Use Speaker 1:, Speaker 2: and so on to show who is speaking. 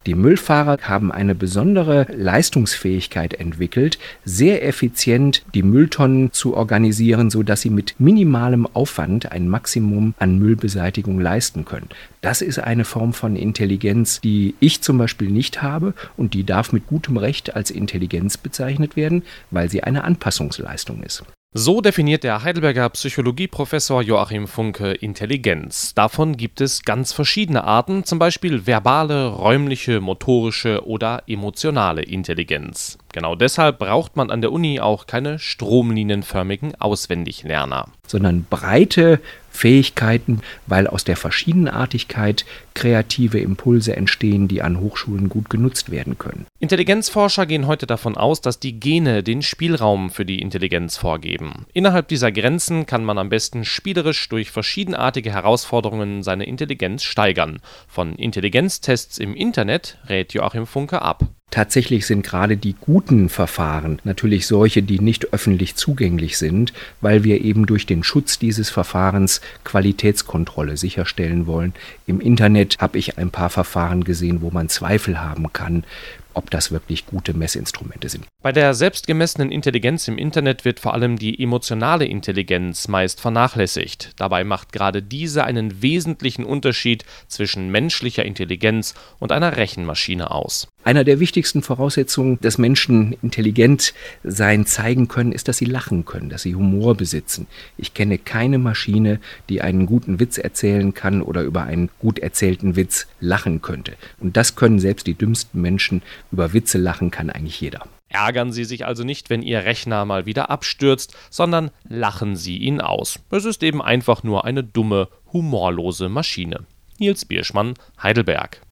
Speaker 1: Die Müllfahrer haben eine besondere Leistungsfähigkeit entwickelt, sehr effizient die Mülltonnen zu organisieren, sodass sie mit minimalem Aufwand ein Maximum an Müllbeseitigung leisten können. Das ist eine Form von Intelligenz, die ich zum Beispiel nicht habe, und die darf mit gutem Recht als Intelligenz bezeichnet werden, weil sie eine Anpassungsleistung ist.
Speaker 2: So definiert der Heidelberger Psychologieprofessor Joachim Funke Intelligenz. Davon gibt es ganz verschiedene Arten, zum Beispiel verbale, räumliche, motorische oder emotionale Intelligenz. Genau deshalb braucht man an der Uni auch keine stromlinienförmigen Auswendiglerner.
Speaker 1: Sondern breite Fähigkeiten, weil aus der Verschiedenartigkeit kreative Impulse entstehen, die an Hochschulen gut genutzt werden können.
Speaker 2: Intelligenzforscher gehen heute davon aus, dass die Gene den Spielraum für die Intelligenz vorgeben. Innerhalb dieser Grenzen kann man am besten spielerisch durch verschiedenartige Herausforderungen seine Intelligenz steigern. Von Intelligenztests im Internet rät Joachim Funke ab.
Speaker 1: Tatsächlich sind gerade die guten Verfahren natürlich solche, die nicht öffentlich zugänglich sind, weil wir eben durch den Schutz dieses Verfahrens Qualitätskontrolle sicherstellen wollen. Im Internet habe ich ein paar Verfahren gesehen, wo man Zweifel haben kann, ob das wirklich gute Messinstrumente sind.
Speaker 2: Bei der selbstgemessenen Intelligenz im Internet wird vor allem die emotionale Intelligenz meist vernachlässigt. Dabei macht gerade diese einen wesentlichen Unterschied zwischen menschlicher Intelligenz und einer Rechenmaschine aus.
Speaker 1: Einer der wichtigsten Voraussetzungen, dass Menschen intelligent sein zeigen können, ist, dass sie lachen können, dass sie Humor besitzen. Ich kenne keine Maschine, die einen guten Witz erzählen kann oder über einen gut erzählten Witz lachen könnte. Und das können selbst die dümmsten Menschen. Über Witze lachen kann eigentlich jeder.
Speaker 2: Ärgern Sie sich also nicht, wenn Ihr Rechner mal wieder abstürzt, sondern lachen Sie ihn aus. Es ist eben einfach nur eine dumme, humorlose Maschine. Nils Bierschmann, Heidelberg.